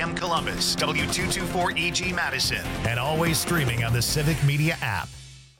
AM Columbus, W224EG Madison, and always streaming on the Civic Media app.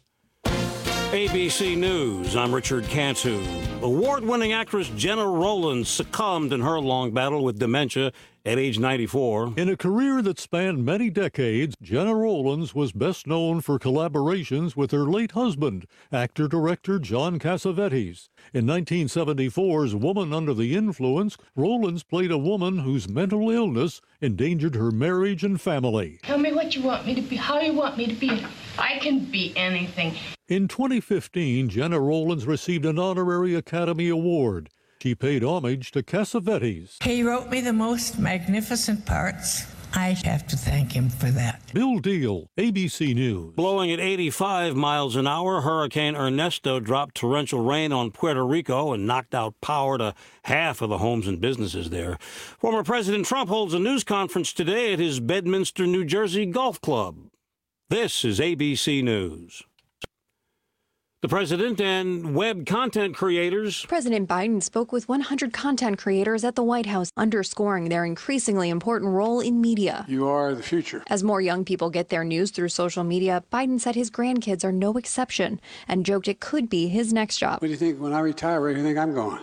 ABC News, I'm Richard Cantu. Award-winning actress Gena Rowlands succumbed in her long battle with dementia at age 94. In a career that spanned many decades, Gena Rowlands was best known for collaborations with her late husband, actor-director John Cassavetes. In 1974's Woman Under the Influence, Rowlands played a woman whose mental illness endangered her marriage and family. Tell me what you want me to be, how you want me to be. I can be anything. In 2015, Gena Rowlands received an honorary Academy Award. She paid homage to Cassavetes. He wrote me the most magnificent parts. I have to thank him for that. Bill Deal, ABC News. Blowing at 85 miles an hour, Hurricane Ernesto dropped torrential rain on Puerto Rico and knocked out power to half of the homes and businesses there. Former President Trump holds a news conference today at his Bedminster, New Jersey golf club. This is ABC News. The president and web content creators. President Biden spoke with 100 content creators at the White House, underscoring their increasingly important role in media. You are the future. As more young people get their news through social media, Biden said his grandkids are no exception and joked it could be his next job. What do you think when I retire? Where do you think I'm going?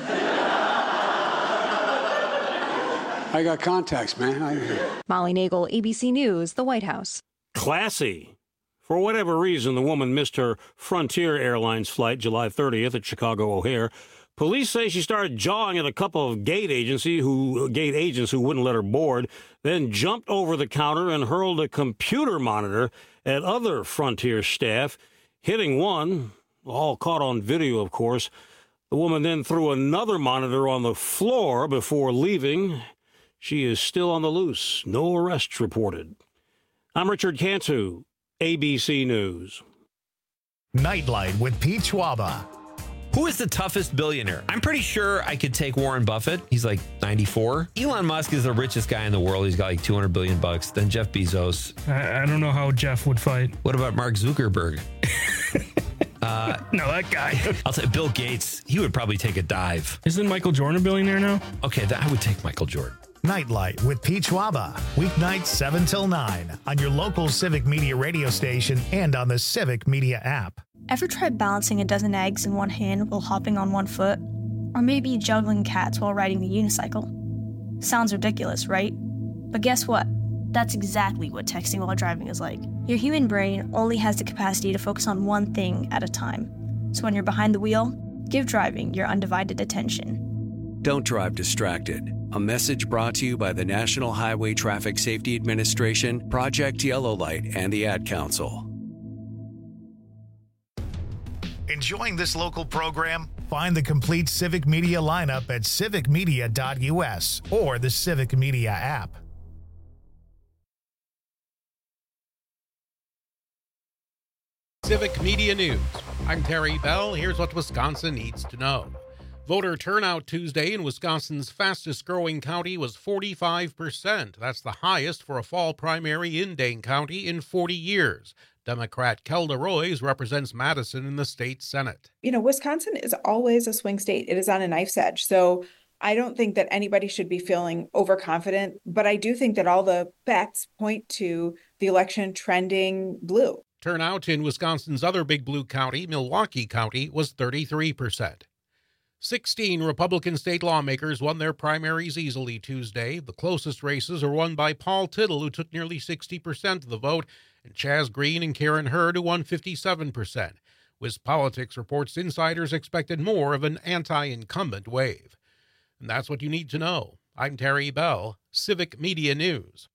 I got contacts, man. Molly Nagel, ABC News, the White House. Classy. For whatever reason, the woman missed her Frontier Airlines flight July 30th at Chicago O'Hare. Police say she started jawing at a couple of gate agents who wouldn't let her board, then jumped over the counter and hurled a computer monitor at other Frontier staff, hitting one, all caught on video, of course. The woman then threw another monitor on the floor before leaving. She is still on the loose. No arrests reported. I'm Richard Cantu, ABC News. Nightlight with Pete Schwaba. Who is the toughest billionaire? I'm pretty sure I could take Warren Buffett. He's like 94. Elon Musk is the richest guy in the world. He's got like $200 billion. Then Jeff Bezos. I don't know how Jeff would fight. What about Mark Zuckerberg? No, that guy. I'll say Bill Gates. He would probably take a dive. Isn't Michael Jordan a billionaire now? Okay, I would take Michael Jordan. Nightlight with Pete Schwaba. Weeknights 7 till 9 on your local Civic Media radio station and on the Civic Media app. Ever tried balancing a dozen eggs in one hand while hopping on one foot? Or maybe juggling cats while riding the unicycle? Sounds ridiculous, right? But guess what? That's exactly what texting while driving is like. Your human brain only has the capacity to focus on one thing at a time. So when you're behind the wheel, give driving your undivided attention. Don't drive distracted. A message brought to you by the National Highway Traffic Safety Administration, Project Yellow Light, and the Ad Council. Enjoying this local program? Find the complete Civic Media lineup at civicmedia.us or the Civic Media app. Civic Media News. I'm Terry Bell. Here's what Wisconsin needs to know. Voter turnout Tuesday in Wisconsin's fastest-growing county was 45%. That's the highest for a fall primary in Dane County in 40 years. Democrat Kelda Roys represents Madison in the state Senate. You know, Wisconsin is always a swing state. It is on a knife's edge. So I don't think that anybody should be feeling overconfident, but I do think that all the facts point to the election trending blue. Turnout in Wisconsin's other big blue county, Milwaukee County, was 33%. 16 Republican state lawmakers won their primaries easily Tuesday. The closest races are won by Paul Tittle, who took nearly 60% of the vote, and Chaz Green and Karen Hurd, who won 57%. WisPolitics reports insiders expected more of an anti-incumbent wave. And that's what you need to know. I'm Terry Bell, Civic Media News.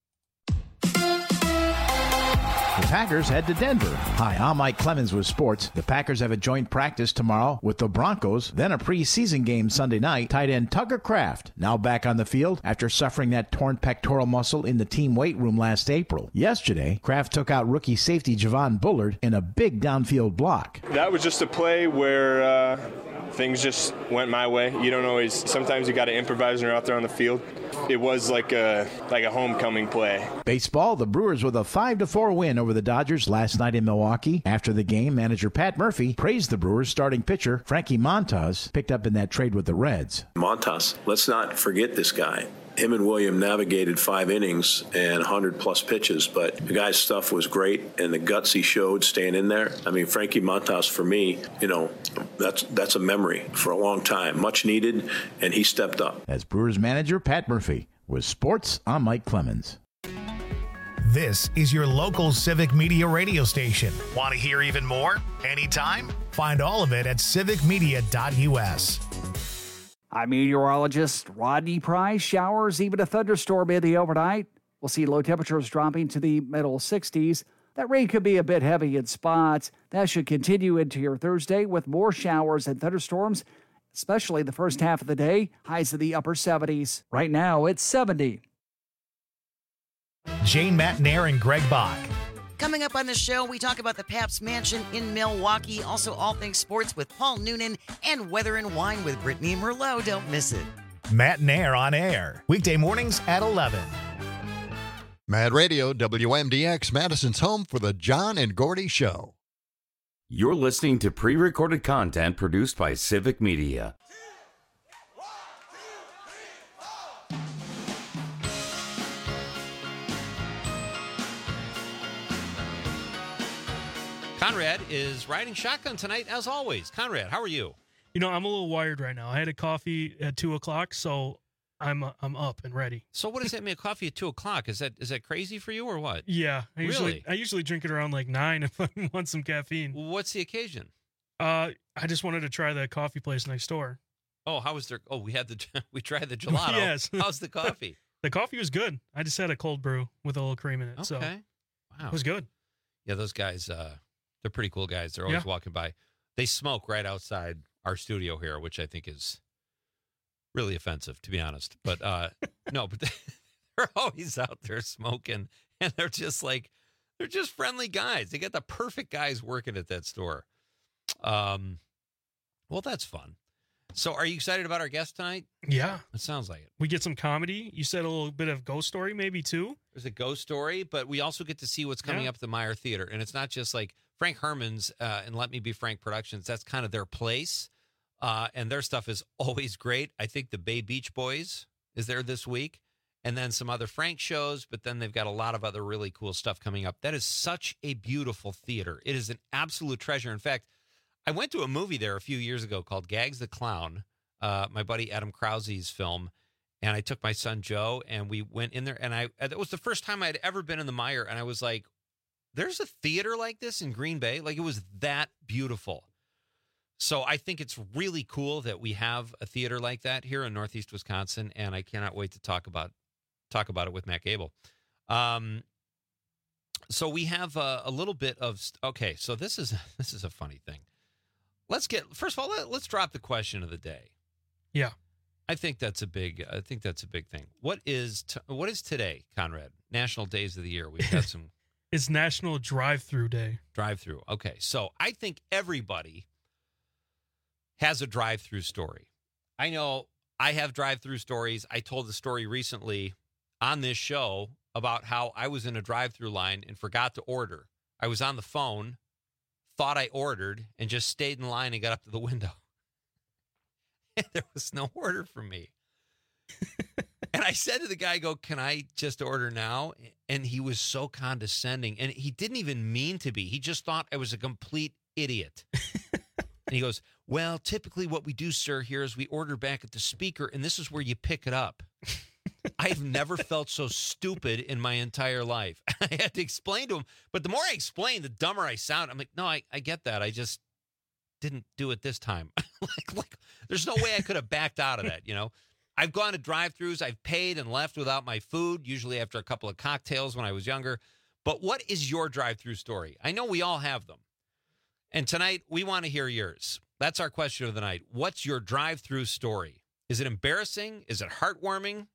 The Packers head to Denver. Hi, I'm Mike Clemens with sports. The Packers have a joint practice tomorrow with the Broncos, then a preseason game Sunday night. Tight end Tucker Kraft now back on the field after suffering that torn pectoral muscle in the team weight room last April. Yesterday, Kraft took out rookie safety Javon Bullard in a big downfield block. That was just a play where things just went my way. You don't always, sometimes you got to improvise when you're out there on the field. It was like a homecoming play. Baseball, the Brewers with a 5-4 win over the Dodgers last night in Milwaukee. After the game, manager Pat Murphy praised the Brewers starting pitcher Frankie Montas, picked up in that trade with the Reds. Montas, let's not forget this guy. him and William navigated 5 innings and 100-plus pitches, but the guy's stuff was great, and the guts he showed staying in there. I mean, Frankie Montas, for me, that's a memory for a long time, much needed, and he stepped up. As Brewers manager Pat Murphy with Sports, I'm Mike Clemens. This is your local Civic Media radio station. Want to hear even more? Anytime? Find all of it at civicmedia.us. I'm meteorologist Rodney Price. Showers, even a thunderstorm in the overnight. We'll see low temperatures dropping to the middle 60s. That rain could be a bit heavy in spots. That should continue into your Thursday with more showers and thunderstorms, especially the first half of the day. Highs in the upper 70s. Right now, it's 70. Jane Matnair and Greg Bach. Coming up on the show, we talk about the Pabst Mansion in Milwaukee, also all things sports with Paul Noonan, and Weather and Wine with Brittany Merlot. Don't miss it. Matnair on air, weekday mornings at 11. Mad Radio, WMDX, Madison's home for the John and Gordy Show. You're listening to pre-recorded content produced by Civic Media. Conrad is riding shotgun tonight, as always. Conrad, how are you? You know, I'm a little wired right now. I had a coffee at 2 o'clock, so I'm up and ready. So what does that mean, a coffee at 2 o'clock? Is that crazy for you or what? Yeah. I Really? usually drink it around like 9 if I want some caffeine. What's the occasion? I just wanted to try the coffee place next door. Oh, how was there? Oh, we tried the gelato. Yes. How's the coffee? The coffee was good. I just had a cold brew with a little cream in it. Okay. So Wow. it was good. Yeah, those guys, they're pretty cool guys. They're always walking by. They smoke right outside our studio here, which I think is really offensive, to be honest. But no, but they're always out there smoking, and they're just friendly guys. They got the perfect guys working at that store. Well, that's fun. So are you excited about our guest tonight? Yeah. It sounds like it. We get some comedy. You said a little bit of ghost story maybe too? There's a ghost story, but we also get to see what's coming up at the Meyer Theater. And it's not just like Frank Herman's and Let Me Be Frank Productions. That's kind of their place. And their stuff is always great. I think the Bay Beach Boys is there this week. And then some other Frank shows, but then they've got a lot of other really cool stuff coming up. That is such a beautiful theater. It is an absolute treasure. In fact, I went to a movie there a few years ago called Gags the Clown, my buddy Adam Krause's film, and I took my son Joe, and we went in there, and that was the first time I'd ever been in the Meyer, and I was like, there's a theater like this in Green Bay? Like, it was that beautiful. So I think it's really cool that we have a theater like that here in Northeast Wisconsin, and I cannot wait to talk about it with Matt Gable. So we have a little bit of, okay, so this is a funny thing. First of all, let's drop the question of the day. Yeah. I think that's a big thing. What is today, Conrad? National Days of the Year. We've got some. It's National Drive-Through Day. Drive-through. Okay. So I think everybody has a drive-through story. I know I have drive-through stories. I told the story recently on this show about how I was in a drive-through line and forgot to order. I was on the phone, thought I ordered, and just stayed in line and got up to the window. And there was no order for me. And I said to the guy, can I just order now? And he was so condescending. And he didn't even mean to be. He just thought I was a complete idiot. And he goes, well, typically what we do, sir, here is we order back at the speaker, and this is where you pick it up. I've never felt so stupid in my entire life. I had to explain to him. But the more I explained, the dumber I sound. I'm like, no, I get that. I just didn't do it this time. like, there's no way I could have backed out of that, you know? I've gone to drive-thrus. I've paid and left without my food, usually after a couple of cocktails when I was younger. But what is your drive-through story? I know we all have them. And tonight, we want to hear yours. That's our question of the night. What's your drive-through story? Is it embarrassing? Is it heartwarming?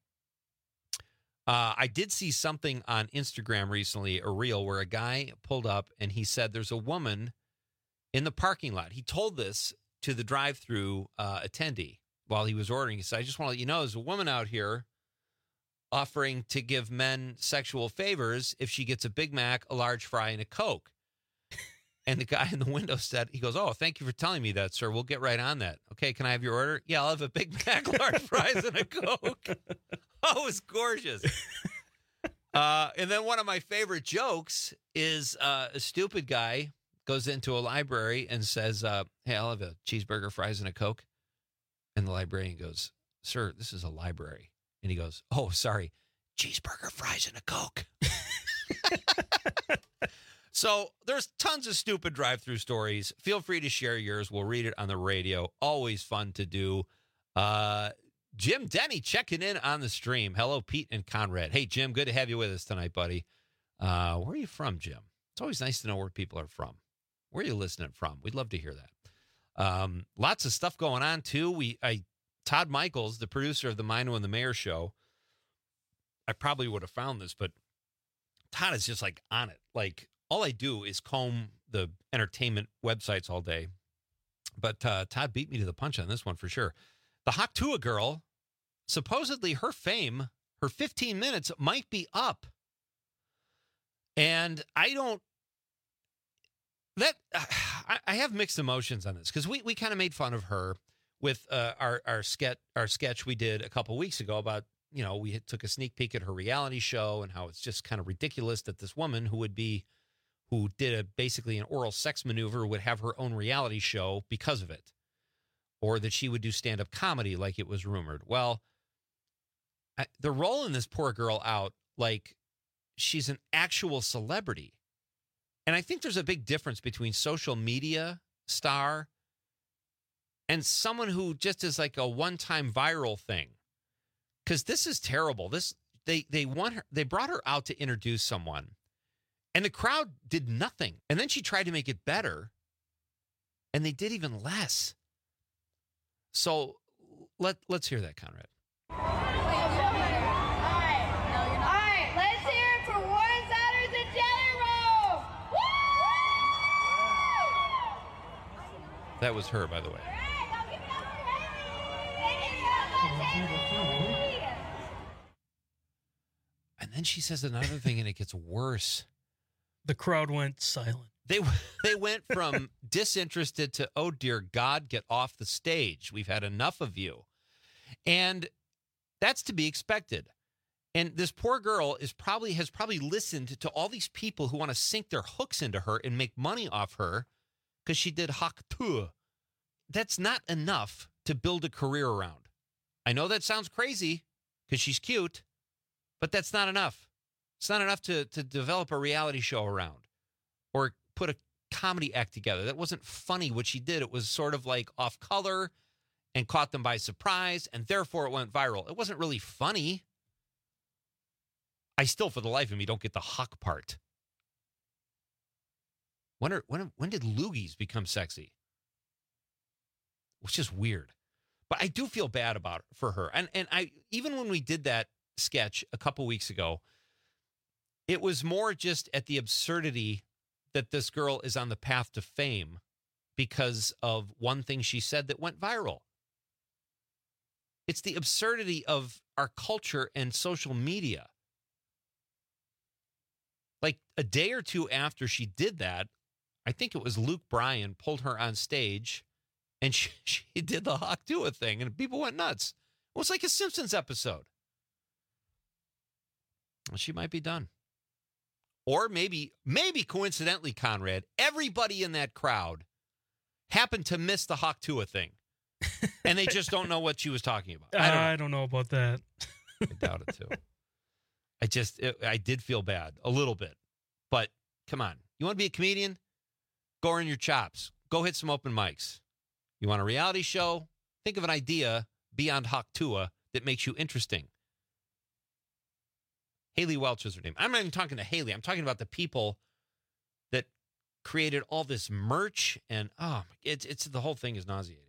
I did see something on Instagram recently, a reel, where a guy pulled up and he said there's a woman in the parking lot. He told this to the drive-through attendee while he was ordering. He said, I just want to let you know, there's a woman out here offering to give men sexual favors if she gets a Big Mac, a large fry, and a Coke. And the guy in the window said, he goes, "Oh, thank you for telling me that, sir. We'll get right on that. Okay, can I have your order?" "Yeah, I'll have a Big Mac, large fries, and a Coke." Oh, it was gorgeous. And then one of my favorite jokes is a stupid guy goes into a library and says, "Hey, I'll have a cheeseburger, fries, and a Coke." And the librarian goes, "Sir, this is a library." And he goes, "Oh, sorry, cheeseburger, fries, and a Coke." So there's tons of stupid drive-through stories. Feel free to share yours. We'll read it on the radio. Always fun to do. Jim Denny checking in on the stream. Hello, Pete and Conrad. Hey, Jim, good to have you with us tonight, buddy. Where are you from, Jim? It's always nice to know where people are from. Where are you listening from? We'd love to hear that. Lots of stuff going on, too. Todd Michaels, the producer of the Mino and the Mayor show, I probably would have found this, but Todd is just like on it. Like, all I do is comb the entertainment websites all day. But Todd beat me to the punch on this one for sure. The Haktua girl, supposedly her fame, her 15 minutes might be up. And I have mixed emotions on this because we kind of made fun of her with our sketch we did a couple weeks ago about, we took a sneak peek at her reality show and how it's just kind of ridiculous that this woman who did basically an oral sex maneuver would have her own reality show because of it, or that she would do stand-up comedy like it was rumored. Well, they're rolling this poor girl out like she's an actual celebrity. And I think there's a big difference between social media star and someone who just is like a one-time viral thing. Because this is terrible. They brought her out to introduce someone, and the crowd did nothing. And then she tried to make it better, and they did even less. So let's hear that, Conrad. All right, let's hear it for Warren Saunders and Jelly Roll. Woo! That was her, by the way. And then she says another thing, and it gets worse. The crowd went silent. They went from disinterested to, "Oh, dear God, get off the stage. We've had enough of you." And that's to be expected. And this poor girl has probably listened to all these people who want to sink their hooks into her and make money off her because she did Haktua. That's not enough to build a career around. I know that sounds crazy because she's cute, but that's not enough. It's not enough to develop a reality show around or put a comedy act together. That wasn't funny what she did. It was sort of like off color and caught them by surprise, and therefore it went viral. It wasn't really funny. I still, for the life of me, don't get the Huck part. When did loogies become sexy? It's just weird. But I do feel bad for her. And I even when we did that sketch a couple weeks ago, it was more just at the absurdity that this girl is on the path to fame because of one thing she said that went viral. It's the absurdity of our culture and social media. Like a day or two after she did that, I think it was Luke Bryan pulled her on stage and she did the Haktua thing and people went nuts. It was like a Simpsons episode. Well, she might be done. Or maybe coincidentally, Conrad, everybody in that crowd happened to miss the Haktua thing. And they just don't know what she was talking about. I don't know about that. I doubt it too. I did feel bad a little bit. But come on. You want to be a comedian? Go earn your chops. Go hit some open mics. You want a reality show? Think of an idea beyond Haktua that makes you interesting. Haley Welch is her name. I'm not even talking to Haley. I'm talking about the people that created all this merch, and it's the whole thing is nauseating.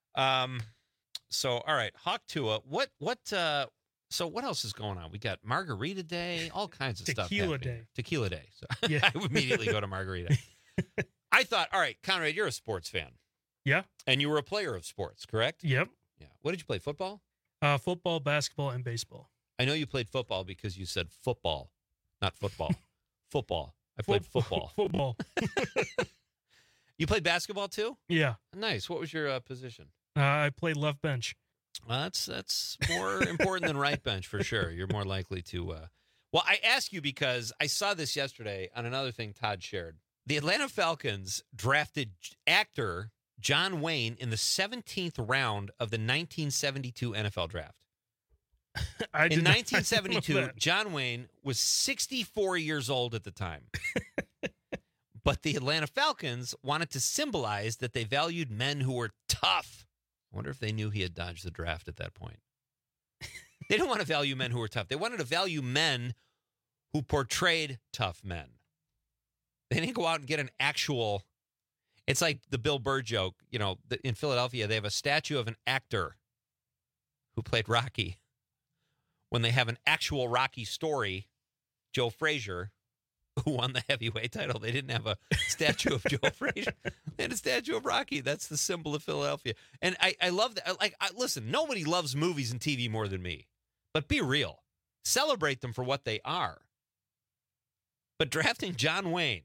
So all right, Haktua. So what else is going on? We got Margarita Day, all kinds of stuff. Tequila Day. Tequila Day. So Yeah. I would immediately go to Margarita. I thought, all right, Conrad, you're a sports fan. Yeah. And you were a player of sports, correct? Yep. Yeah. What did you play? Football? Football, basketball, and baseball. I know you played football because you said football, not football. Football. I played football. Football. You played basketball too? Yeah. Nice. What was your position? I played left bench. Well, that's more important than right bench for sure. You're more likely to. Well, I ask you because I saw this yesterday on another thing Todd shared. The Atlanta Falcons drafted actor John Wayne in the 17th round of the 1972 NFL draft. In 1972, John Wayne was 64 years old at the time. But the Atlanta Falcons wanted to symbolize that they valued men who were tough. I wonder if they knew he had dodged the draft at that point. They didn't want to value men who were tough. They wanted to value men who portrayed tough men. They didn't go out and get an actual... It's like the Bill Burr joke. You know, in Philadelphia, they have a statue of an actor who played Rocky. When they have an actual Rocky story, Joe Frazier, who won the heavyweight title, they didn't have a statue of Joe Frazier. They had a statue of Rocky. That's the symbol of Philadelphia. And I love that. Listen, nobody loves movies and TV more than me. But be real. Celebrate them for what they are. But drafting John Wayne,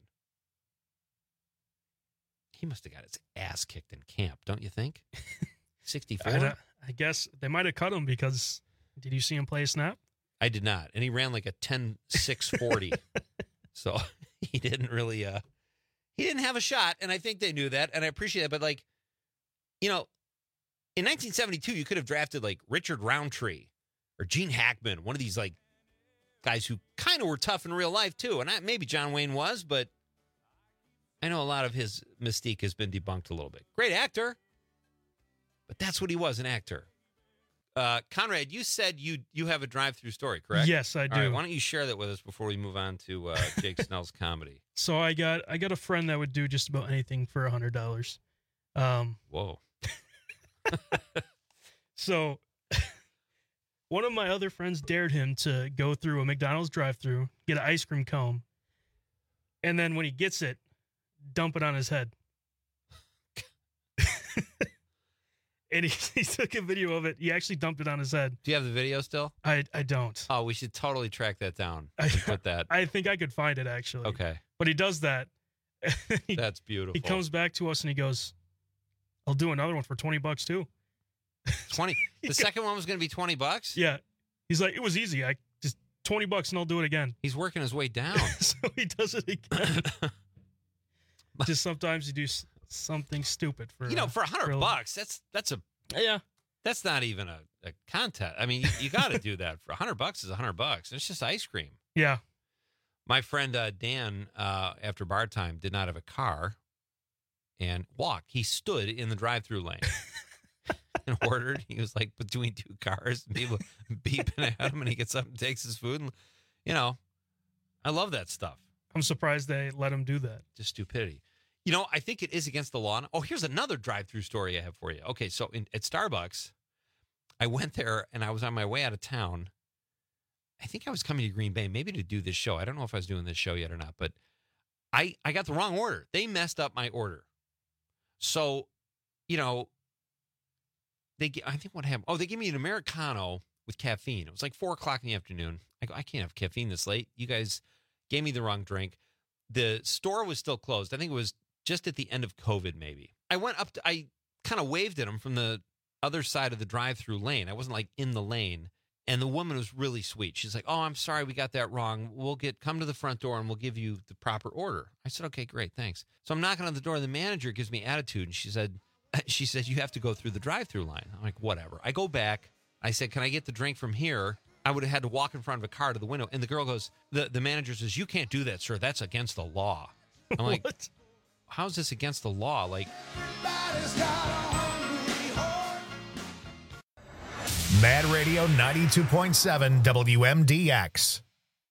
he must have got his ass kicked in camp, don't you think? 64? I guess they might have cut him because... Did you see him play a snap? I did not. And he ran like a 10.640. So he didn't really, he didn't have a shot. And I think they knew that. And I appreciate that. But like, you know, in 1972, you could have drafted like Richard Roundtree or Gene Hackman, one of these like guys who kind of were tough in real life too. And maybe John Wayne was, but I know a lot of his mystique has been debunked a little bit. Great actor. But that's what he was, an actor. Conrad, you said you have a drive-through story, correct? Yes, I do. All right, why don't you share that with us before we move on to Jake Snell's comedy? So I got a friend that would do just about anything for $100. Whoa. So one of my other friends dared him to go through a McDonald's drive-through, get an ice cream cone, and then when he gets it, dump it on his head. And he took a video of it. He actually dumped it on his head. Do you have the video still? I don't. Oh, we should totally track that down and put that. I think I could find it, actually. Okay. But he does that. That's beautiful. He comes back to us and he goes, I'll do another one for $20 too. 20. The second one was going to be $20? Yeah. He's like, it was easy. I just $20 and I'll do it again. He's working his way down. So he does it again. Just sometimes you do something stupid for for $100. That's not even a contest. I mean, you got to do that. For $100 is $100. It's just ice cream. Yeah. My friend Dan, after bar time, did not have a car and walked. He stood in the drive-through lane and ordered. He was like between two cars, people beeping at him, and he gets up and takes his food. And I love that stuff. I'm surprised they let him do that. Just stupidity. I think it is against the law. Oh, here's another drive-through story I have for you. Okay, so at Starbucks, I went there, and I was on my way out of town. I think I was coming to Green Bay, maybe to do this show. I don't know if I was doing this show yet or not, but I got the wrong order. They messed up my order. So, I think what happened? Oh, they gave me an Americano with caffeine. It was like 4 o'clock in the afternoon. I go, I can't have caffeine this late. You guys gave me the wrong drink. The store was still closed. I think it was just at the end of COVID, maybe. I went up I kind of waved at him from the other side of the drive-through lane. I wasn't like in the lane. And the woman was really sweet. She's like, oh, I'm sorry, we got that wrong. Come to the front door and we'll give you the proper order. I said, okay, great, thanks. So I'm knocking on the door. The manager gives me attitude. And she said, you have to go through the drive-through line. I'm like, whatever. I go back. I said, can I get the drink from here? I would have had to walk in front of a car to the window. And the girl goes, the manager says, you can't do that, sir. That's against the law. I'm like, what? How is this against the law? Like, Mad Radio 92.7 WMDX.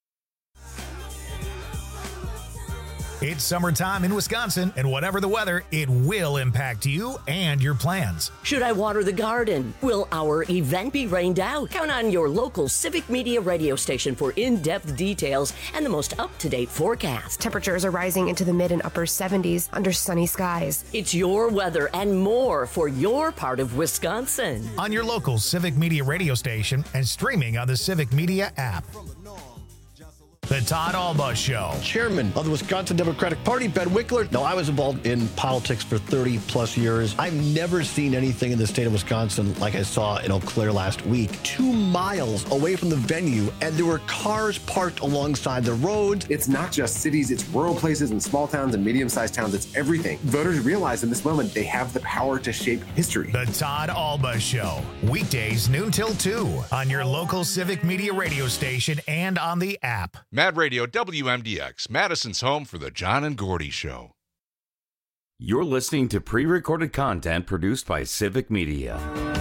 It's summertime in Wisconsin, and whatever the weather, it will impact you and your plans. Should I water the garden? Will our event be rained out? Count on your local Civic Media radio station for in-depth details and the most up-to-date forecast. Temperatures are rising into the mid and upper 70s under sunny skies. It's your weather and more for your part of Wisconsin. On your local Civic Media radio station and streaming on the Civic Media app. The Todd Alba Show. Chairman of the Wisconsin Democratic Party, Ben Winkler. Now, I was involved in politics for 30 plus years. I've never seen anything in the state of Wisconsin like I saw in Eau Claire last week. 2 miles away from the venue, and there were cars parked alongside the roads. It's not just cities, it's rural places and small towns and medium-sized towns. It's everything. Voters realize in this moment they have the power to shape history. The Todd Alba Show. Weekdays noon till 2 on your local Civic Media radio station and on the app. Mad Radio WMDX, Madison's home for the John and Gordy Show. You're listening to pre-recorded content produced by Civic Media.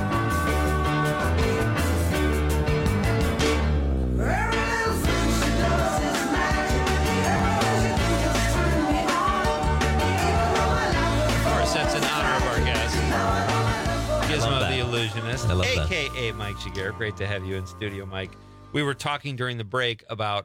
Illusionist, I love a.k.a. Mike Shiger. Great to have you in studio, Mike. We were talking during the break about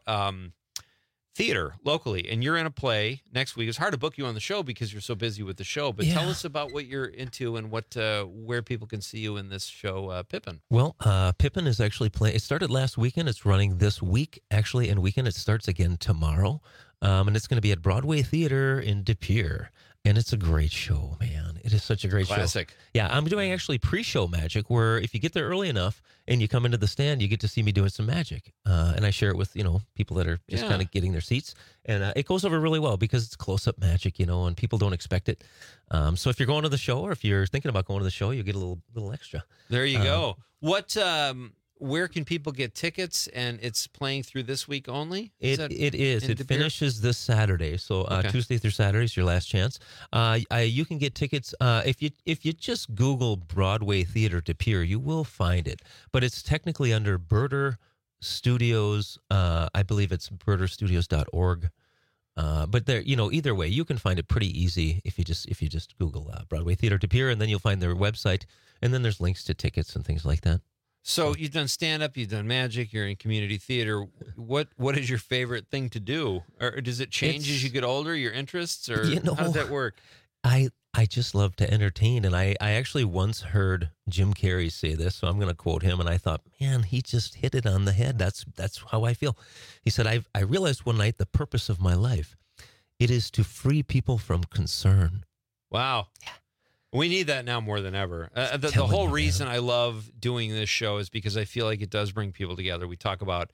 theater locally, and you're in a play next week. It's hard to book you on the show because you're so busy with the show, but tell us about what you're into and what where people can see you in this show, Pippin. Well, Pippin is actually playing. It started last weekend. It's running this week, actually, and weekend. It starts again tomorrow, and it's going to be at Broadway Theater in De Pere. And it's a great show, man. It is such a great Classic. show. Yeah, I'm doing actually pre-show magic where if you get there early enough and you come into the stand, you get to see me doing some magic. And I share it with, people that are just kind of getting their seats. And it goes over really well because it's close-up magic, and people don't expect it. So if you're going to the show or if you're thinking about going to the show, you get a little extra. There you go. What... where can people get tickets? And it's playing through this week only? It is. It finishes this Saturday. So Tuesday through Saturday is your last chance. You can get tickets if you just Google Broadway Theater De Pere, you will find it. But it's technically under Burter Studios. I believe it's burterstudios.org. But there, either way, you can find it pretty easy if you just Google Broadway Theater De Pere, and then you'll find their website, and then there's links to tickets and things like that. So you've done stand-up, you've done magic, you're in community theater. What is your favorite thing to do? Or does it change as you get older, your interests? Or how does that work? I just love to entertain. And I actually once heard Jim Carrey say this, so I'm going to quote him. And I thought, man, he just hit it on the head. That's how I feel. He said, I realized one night the purpose of my life. It is to free people from concern. Wow. Yeah. We need that now more than ever. The whole reason I love doing this show is because I feel like it does bring people together. We talk about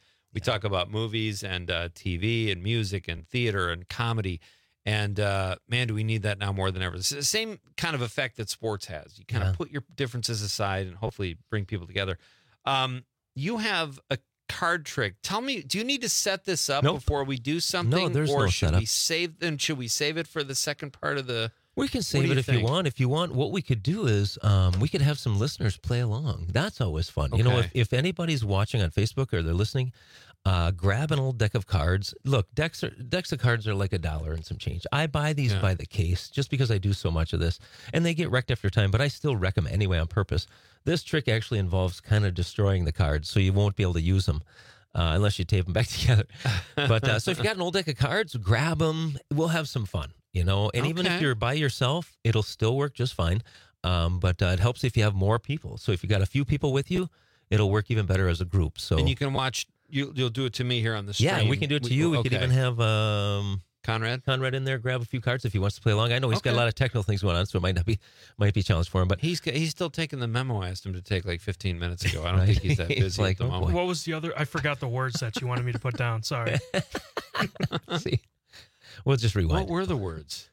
movies and TV and music and theater and comedy. And, man, do we need that now more than ever. It's the same kind of effect that sports has. You kind of put your differences aside and hopefully bring people together. You have a card trick. Tell me, do you need to set this up before we do something? No, there's or no should setup. Should we save it for the second part of the... We can save it if you want. If you want, what we could do is we could have some listeners play along. That's always fun. Okay. If anybody's watching on Facebook or they're listening, grab an old deck of cards. Look, decks of cards are like $1 and some change. I buy these by the case just because I do so much of this, and they get wrecked after time. But I still wreck them anyway on purpose. This trick actually involves kind of destroying the cards, so you won't be able to use them. Unless you tape them back together. But so if you got an old deck of cards, grab them. We'll have some fun, And even if you're by yourself, it'll still work just fine. But it helps if you have more people. So if you got a few people with you, it'll work even better as a group. So and you can watch. You'll do it to me here on the stream. Yeah, we can do it to you. We could even have Conrad in there. Grab a few cards if he wants to play along. I know he's got a lot of technical things going on, so it might be a challenge for him. But he's still taking the memo I asked him to take like 15 minutes ago. I don't think he's that busy at the moment. What was the other? I forgot the words that you wanted me to put down. Sorry. See, we'll just rewind. What were the words?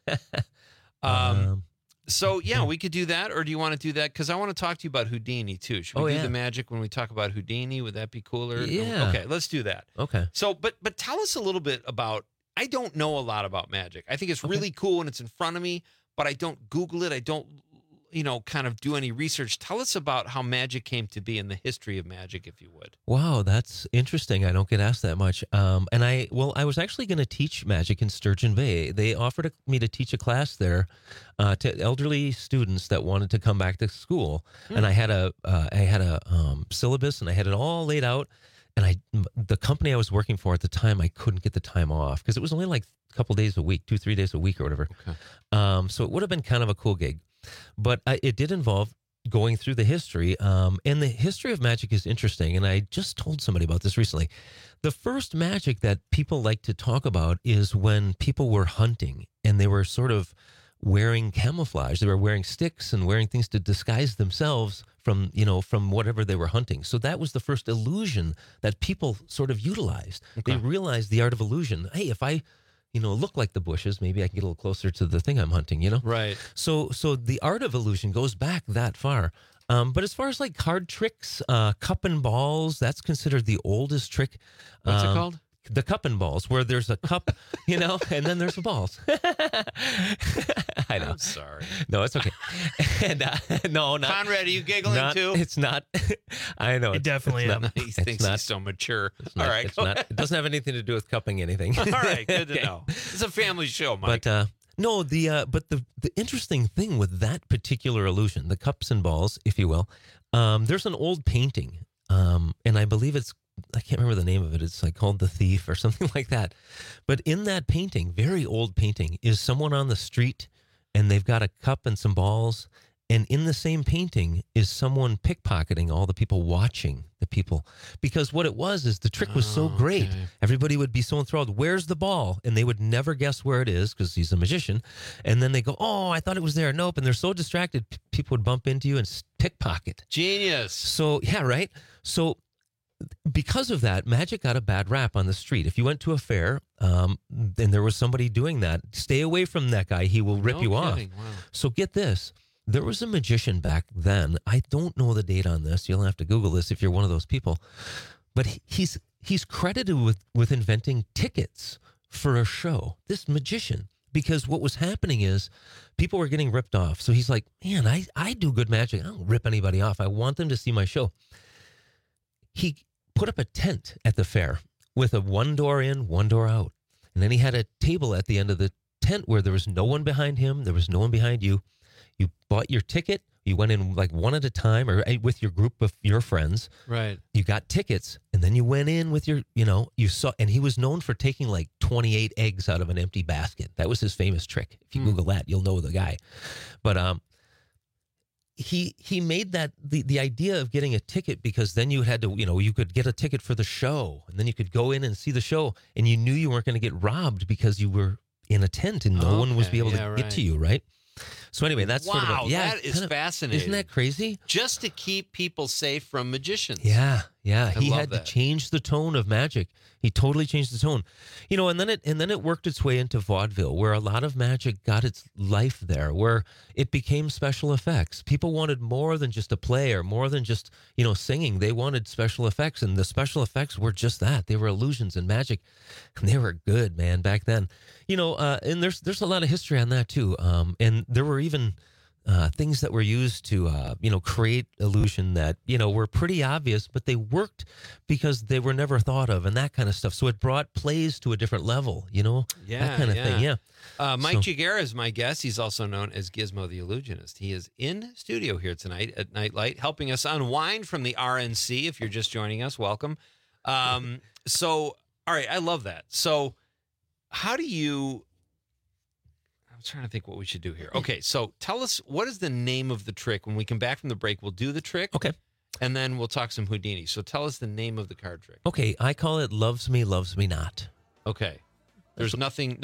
So we could do that, or do you want to do that? Because I want to talk to you about Houdini too. Should we do the magic when we talk about Houdini? Would that be cooler? Yeah. Okay, let's do that. Okay. So, but tell us a little bit about. I don't know a lot about magic. I think it's really cool when it's in front of me, but I don't Google it. I don't, kind of do any research. Tell us about how magic came to be and the history of magic, if you would. Wow, that's interesting. I don't get asked that much. And I was actually going to teach magic in Sturgeon Bay. They offered me to teach a class there to elderly students that wanted to come back to school. And I had a syllabus and I had it all laid out. And the company I was working for at the time, I couldn't get the time off because it was only like a couple days a week, 2-3 days a week or whatever. Okay. So it would have been kind of a cool gig. But it did involve going through the history. And the history of magic is interesting. And I just told somebody about this recently. The first magic that people like to talk about is when people were hunting and they were sort of wearing camouflage. They were wearing sticks and wearing things to disguise themselves from, from whatever they were hunting. So that was the first illusion that people sort of utilized. Okay. They realized the art of illusion. Hey, if I look like the bushes, maybe I can get a little closer to the thing I'm hunting, Right. So the art of illusion goes back that far. But as far as like card tricks, cup and balls, that's considered the oldest trick. What's it called? The cup and balls, where there's a cup, and then there's the balls. I know. I'm sorry. No, it's okay. And, no, not Conrad, are you giggling too? It's not. I know. It definitely is. He thinks he's so mature. All right. It doesn't have anything to do with cupping anything. All right. Good to know. It's a family show, Mike. But no, the interesting thing with that particular illusion, the cups and balls, if you will, there's an old painting, and I believe I can't remember the name of it. It's like called The Thief or something like that. But in that painting, very old painting, is someone on the street and they've got a cup and some balls. And in the same painting is someone pickpocketing all the people watching the people. Because what it was is the trick was so great. Okay. Everybody would be so enthralled. Where's the ball? And they would never guess where it is because he's a magician. And then they go, oh, I thought it was there. Nope. And they're so distracted, people would bump into you and pickpocket. Genius. So, yeah, right? So because of that, magic got a bad rap on the street. If you went to a fair and there was somebody doing that, stay away from that guy. He will rip you off. Wow. So get this. There was a magician back then. I don't know the date on this. You'll have to Google this if you're one of those people. But he's credited with inventing tickets for a show, this magician. Because what was happening is people were getting ripped off. So he's like, man, I do good magic. I don't rip anybody off. I want them to see my show. He put up a tent at the fair with a one door in, one door out. And then he had a table at the end of the tent where there was no one behind him. There was no one behind you. You bought your ticket. You went in like one at a time or with your group of your friends. Right. You got tickets and then you went in with your, you saw, and he was known for taking like 28 eggs out of an empty basket. That was his famous trick. If you Google that, you'll know the guy. But, he made that the idea of getting a ticket because then you had to, you could get a ticket for the show and then you could go in and see the show and you knew you weren't going to get robbed because you were in a tent and no one was be able to get to you, right? So anyway, that's sort of that is fascinating. Isn't that crazy? Just to keep people safe from magicians. Yeah. He love had that. to change the tone of magic. He totally changed the tone. And then it worked its way into vaudeville, where a lot of magic got its life there, where it became special effects. People wanted more than just a play or more than just, singing. They wanted special effects, and the special effects were just that. They were illusions and magic, and they were good, man, back then. And there's a lot of history on that too. And there were even things that were used to, create illusion that, were pretty obvious, but they worked because they were never thought of and that kind of stuff. So it brought plays to a different level, that kind of thing. Yeah. Mike Jagera is my guest. He's also known as Gizmo the Illusionist. He is in studio here tonight at Nightlight, helping us unwind from the RNC. If you're just joining us, welcome. So, all right, I love that. So how do you... I'm trying to think what we should do here. Okay, so tell us, what is the name of the trick? When we come back from the break, we'll do the trick. Okay. And then we'll talk some Houdini. So tell us the name of the card trick. Okay, I call it Loves Me Not. Okay. There's nothing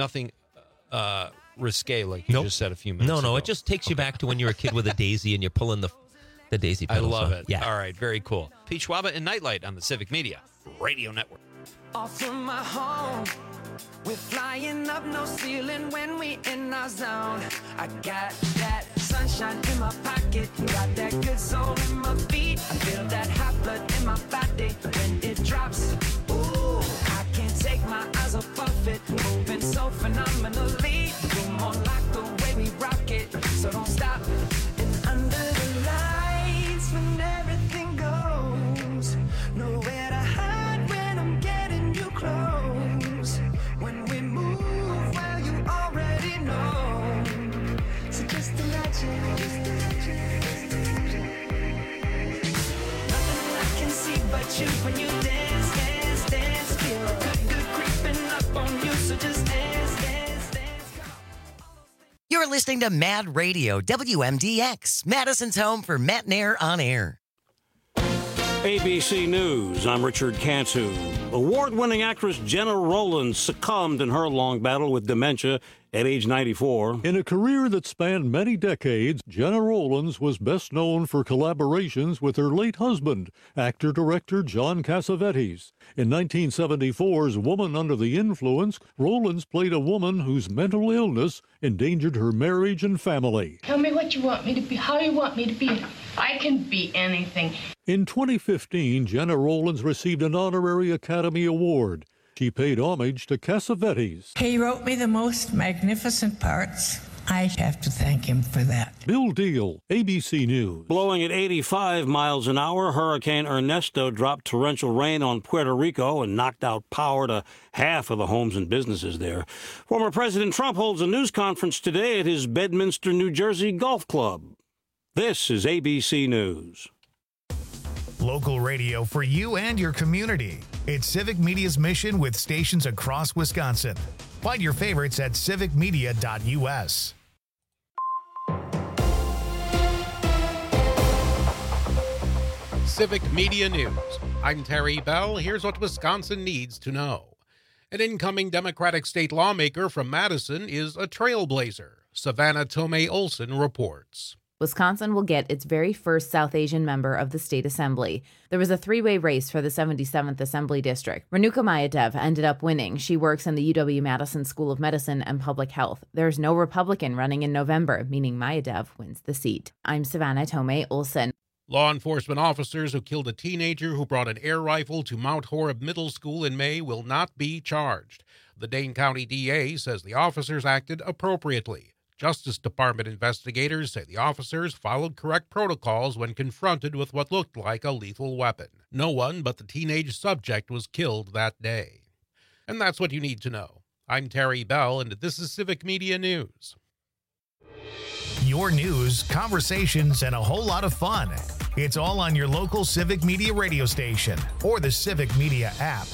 risque like you just said a few minutes ago. No, it just takes you back to when you were a kid with a daisy and you're pulling the daisy pedal. I love it. Yeah. All right, very cool. Pete Schwaba and Nightlight on the Civic Media Radio Network. Off from my home, we're flying up no ceiling when we in our zone. I got that sunshine in my pocket, got that good soul in my feet. I feel that hot blood in my body when it drops. Ooh, I can't take my eyes off it, moving so phenomenally. You're more like the way we rock it, so don't stop. And under the lights when everything goes, nowhere to hide when I'm getting you close. When we move, well, you already know. So just imagine. Nothing I can see but you when you dance, dance, dance. Feel good creeping up on you, so just dance, dance, dance. listening to Mad Radio, WMDX, Madison's home for Matt Nair on air. ABC News, I'm Richard Cantu. Award-winning actress Jenna Rollins succumbed in her long battle with dementia at age 94. In a career that spanned many decades, Jenna Rollins was best known for collaborations with her late husband, actor-director John Cassavetes. In 1974's Woman Under the Influence, Rollins played a woman whose mental illness endangered her marriage and family. Tell me what you want me to be, how you want me to be. I can be anything. In 2015, Jenna Rollins received an honorary Academy Award. She paid homage to Cassavetes. He wrote me the most magnificent parts. I have to thank him for that. Bill Deal, ABC News. Blowing at 85 miles an hour, Hurricane Ernesto dropped torrential rain on Puerto Rico and knocked out power to half of the homes and businesses there. Former President Trump holds a news conference today at his Bedminster, New Jersey golf club. This is ABC News. Local radio for you and your community. It's Civic Media's mission with stations across Wisconsin. Find your favorites at civicmedia.us. Civic Media News. I'm Terry Bell. Here's what Wisconsin needs to know. An incoming Democratic state lawmaker from Madison is a trailblazer. Savannah Tomei Olson reports. Wisconsin will get its very first South Asian member of the state assembly. There was a three-way race for the 77th Assembly District. Renuka Mayadev ended up winning. She works in the UW-Madison School of Medicine and Public Health. There's no Republican running in November, meaning Mayadev wins the seat. I'm Savannah Tomei Olson. Law enforcement officers who killed a teenager who brought an air rifle to Mount Horeb Middle School in May will not be charged. The Dane County DA says the officers acted appropriately. Justice Department investigators say the officers followed correct protocols when confronted with what looked like a lethal weapon. No one but the teenage subject was killed that day. And that's what you need to know. I'm Terry Bell, and this is Civic Media News. Your news, conversations, and a whole lot of fun. It's all on your local Civic Media radio station or the Civic Media app.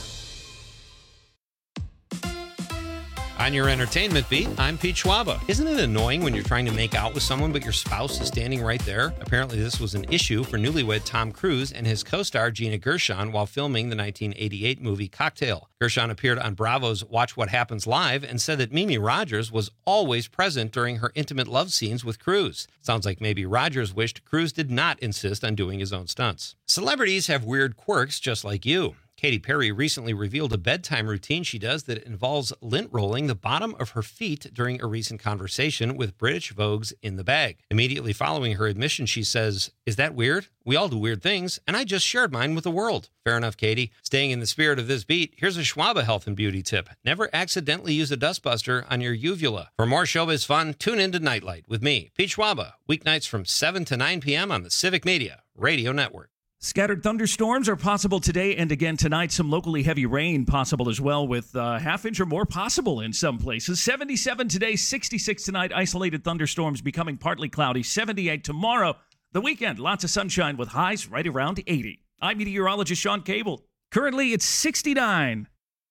On your entertainment beat, I'm Pete Schwaba. Isn't it annoying when you're trying to make out with someone but your spouse is standing right there? Apparently this was an issue for newlywed Tom Cruise and his co-star Gina Gershon while filming the 1988 movie Cocktail. Gershon appeared on Bravo's Watch What Happens Live and said that Mimi Rogers was always present during her intimate love scenes with Cruise. Sounds like maybe Rogers wished Cruise did not insist on doing his own stunts. Celebrities have weird quirks just like you. Katy Perry recently revealed a bedtime routine she does that involves lint rolling the bottom of her feet during a recent conversation with British Vogue's In the Bag. Immediately following her admission, she says, "Is that weird? We all do weird things, and I just shared mine with the world." Fair enough, Katy. Staying in the spirit of this beat, here's a Schwaba health and beauty tip. Never accidentally use a dustbuster on your uvula. For more showbiz fun, tune into Nightlight with me, Pete Schwaba, weeknights from 7 to 9 p.m. on the Civic Media Radio Network. Scattered thunderstorms are possible today and again tonight. Some locally heavy rain possible as well, with half inch or more possible in some places. 77 today, 66 tonight. Isolated thunderstorms becoming partly cloudy. 78 tomorrow. The weekend, lots of sunshine with highs right around 80. I'm meteorologist Sean Cable. Currently, it's 69.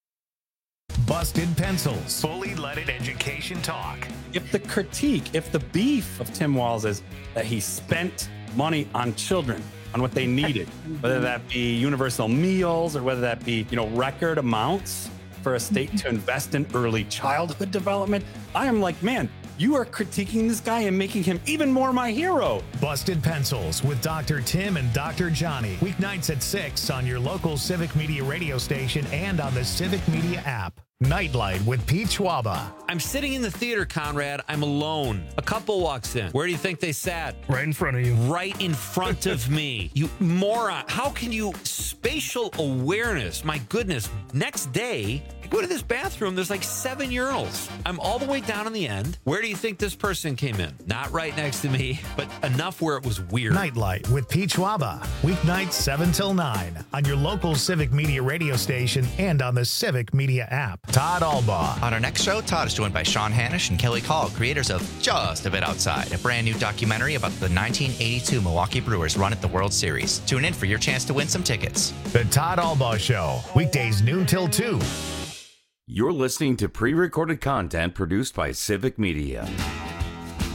Busted Pencils. Fully leaded education talk. If the beef of Tim Walz is that he spent money on children, on what they needed, whether that be universal meals or whether that be, record amounts for a state to invest in early childhood development, I am like, man, you are critiquing this guy and making him even more my hero. Busted Pencils with Dr. Tim and Dr. Johnny. Weeknights at 6 on your local Civic Media radio station and on the Civic Media app. Nightlight with Pete Schwaba. I'm sitting in the theater, Conrad. I'm alone. A couple walks in. Where do you think they sat? Right in front of you. Right in front of me. You moron. How can you... Spatial awareness. My goodness. Next day, I go to this bathroom. There's like 7 urinals. I'm all the way down on the end. Where do you think this person came in? Not right next to me, but enough where it was weird. Nightlight with Pete Schwaba. Weeknights 7 till 9 on your local Civic Media radio station and on the Civic Media app. Todd Albaugh. On our next show, Todd is joined by Sean Hanisch and Kelly Call, creators of Just a Bit Outside, a brand new documentary about the 1982 Milwaukee Brewers run at the World Series. Tune in for your chance to win some tickets. The Todd Albaugh Show, weekdays noon till 2. You're listening to pre-recorded content produced by Civic Media.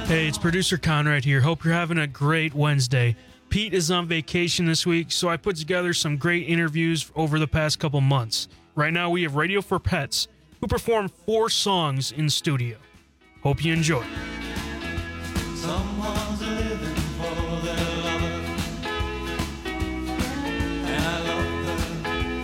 Hey, it's producer Conrad here. Hope you're having a great Wednesday. Pete is on vacation this week, so I put together some great interviews over the past couple months. Right now, we have Radio for Pets, who perform 4 songs in studio. Hope you enjoy. Someone's living for their lover, and I love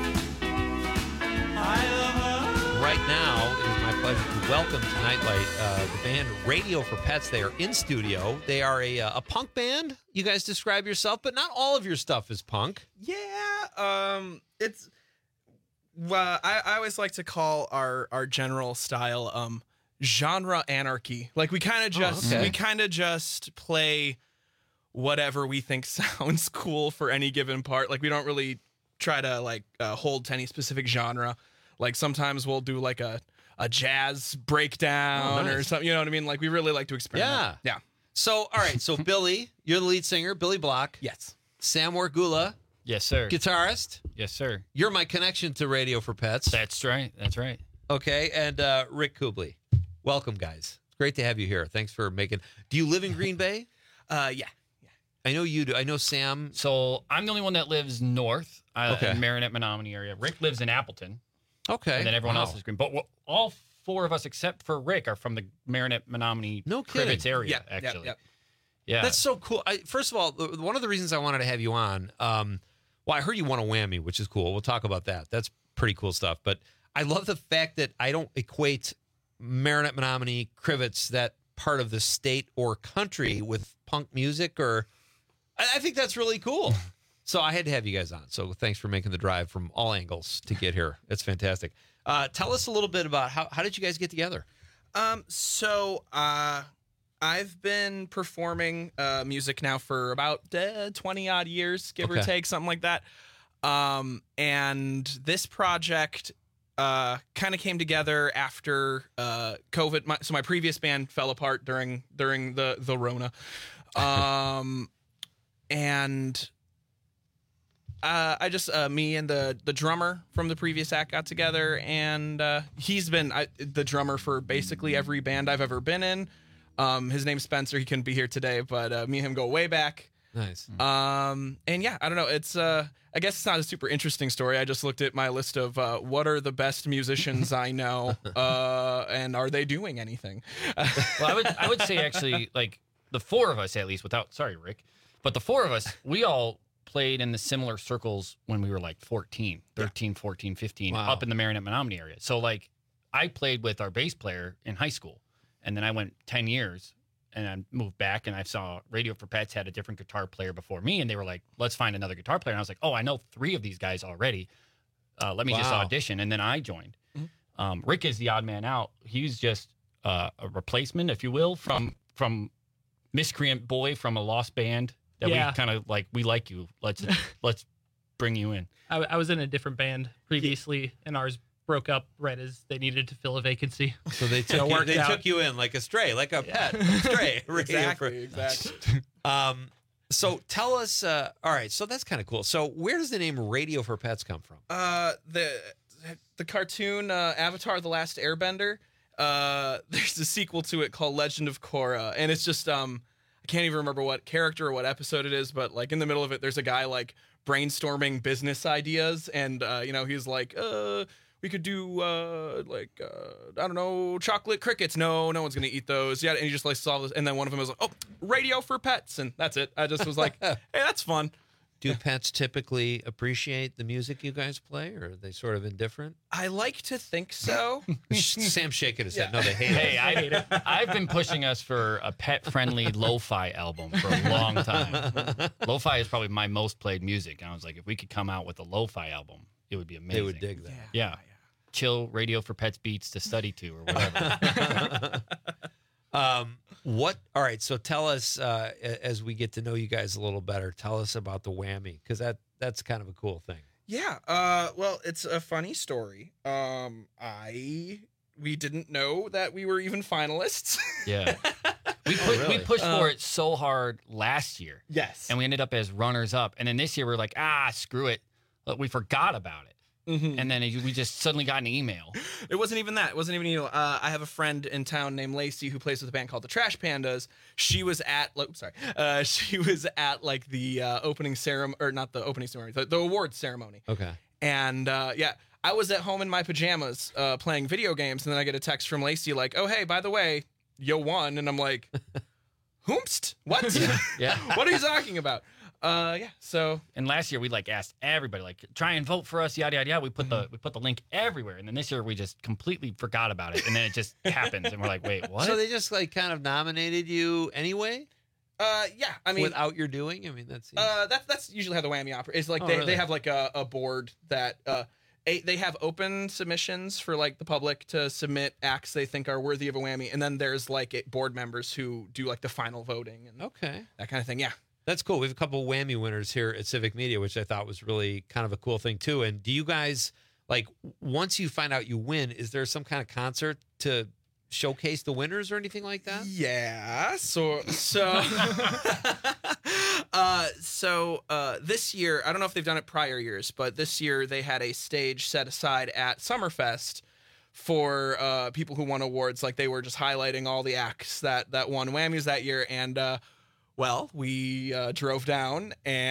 her. Right now, it is my pleasure to welcome to Nightlight the band Radio for Pets. They are in studio. They are a punk band. You guys describe yourself, but not all of your stuff is punk. Yeah, it's. Well, I always like to call our general style genre anarchy. Like we kind of just play whatever we think sounds cool for any given part. Like we don't really try to hold to any specific genre. Like sometimes we'll do like a jazz breakdown or something. You know what I mean? Like we really like to experiment. Yeah. So all right. So Billy, you're the lead singer. Billy Block. Yes. Sam Wargula. Yes, sir. Guitarist. Yes, sir. You're my connection to Radio for Pets. That's right. That's right. Okay, and Rick Kubley. Welcome, guys. It's great to have you here. Thanks for making. Do you live in Green Bay? Yeah. I know you do. I know Sam. So I'm the only one that lives north, in Marinette, Menominee area. Rick lives in Appleton. Okay. And then everyone else is Green. But all 4 of us, except for Rick, are from the Marinette, Menominee, Crivets area, actually. Yeah. That's so cool. First of all, one of the reasons I wanted to have you on, well, I heard you won a Whammy, which is cool. We'll talk about that. That's pretty cool stuff. But I love the fact that I don't equate Marinette, Menominee, Crivets, that part of the state or country, with punk music. Or I think that's really cool. So I had to have you guys on. So thanks for making the drive from all angles to get here. It's fantastic. Tell us a little bit about how did you guys get together? I've been performing music now for about 20 odd years, give or take, something like that. And this project kind of came together after COVID. So my previous band fell apart during the Rona. And I just me and the drummer from the previous act got together, and he's been the drummer for basically every band I've ever been in. His name's Spencer. He couldn't be here today, but me and him go way back. Nice. And yeah, I don't know. It's I guess it's not a super interesting story. I just looked at my list of what are the best musicians I know, and are they doing anything? Well, I would say actually, like the 4 of us at least, sorry, Rick, but the 4 of us, we all played in the similar circles when we were like 13, 14, 15, up in the Marinette, Menominee area. So like I played with our bass player in high school. And then I went 10 years and I moved back, and I saw Radio for Pets had a different guitar player before me. And they were like, let's find another guitar player. And I was like, oh, I know 3 of these guys already. Let me just audition. And then I joined. Rick is the odd man out. He's just a replacement, if you will, from miscreant boy from a lost band that we kind of like, we like you. Let's bring you in. I was in a different band previously, and ours broke up right as they needed to fill a vacancy. So they took you in like a stray, like a pet, stray. Exactly. So tell us. All right. So that's kind of cool. So where does the name Radio for Pets come from? The cartoon Avatar: The Last Airbender. There's a sequel to it called Legend of Korra, and it's just I can't even remember what character or what episode it is, but like in the middle of it, there's a guy like brainstorming business ideas, and he's like, we could do I don't know, chocolate crickets. No one's gonna eat those. Yeah, and he just like saw this, and then one of them was like, oh, Radio for Pets, and that's it. I just was like, hey, that's fun. Do pets typically appreciate the music you guys play, or are they sort of indifferent? I like to think so. Sam's shaking his head. No, they hate it. Hey, I hate it. I've been pushing us for a pet-friendly lo-fi album for a long time. Lo-fi is probably my most played music. And I was like, if we could come out with a lo-fi album, it would be amazing. They would dig that. Yeah. Chill Radio for Pets beats to study to, or whatever. All right, so tell us, as we get to know you guys a little better, tell us about the Whammy, because that's kind of a cool thing. Yeah, well, it's a funny story. We didn't know that we were even finalists. Yeah. We pushed for it so hard last year. Yes. And we ended up as runners-up. And then this year we're like, screw it. But we forgot about it. And then we just suddenly got an email. It wasn't even that. It wasn't even, I have a friend in town named Lacey who plays with a band called the Trash Pandas. She was at, she was at like the opening ceremony, or not the opening ceremony, the awards ceremony. Okay. And I was at home in my pajamas playing video games, and then I get a text from Lacey like, oh, hey, by the way, you won. And I'm like, whoomst? What? Yeah. What are you talking about? So. And last year we like asked everybody like try and vote for us, yada yada yada. We put the link everywhere, and then this year we just completely forgot about it, and then it just happens, and we're like, wait, what? So they just like kind of nominated you anyway? Yeah, I mean, without your doing. I mean, that's usually how the Whammy operates. It's like Oh, they really? have like a board that they have open submissions for like the public to submit acts they think are worthy of a Whammy, and then there's like board members who do like the final voting and that kind of thing. Yeah. That's cool. We have a couple of Whammy winners here at Civic Media, which I thought was really kind of a cool thing too. And do you guys, like, once you find out you win, is there some kind of concert to showcase the winners or anything like that? Yeah. So this year, I don't know if they've done it prior years, but this year they had a stage set aside at Summerfest for people who won awards. Like they were just highlighting all the acts that won Whammys that year. And well, we drove down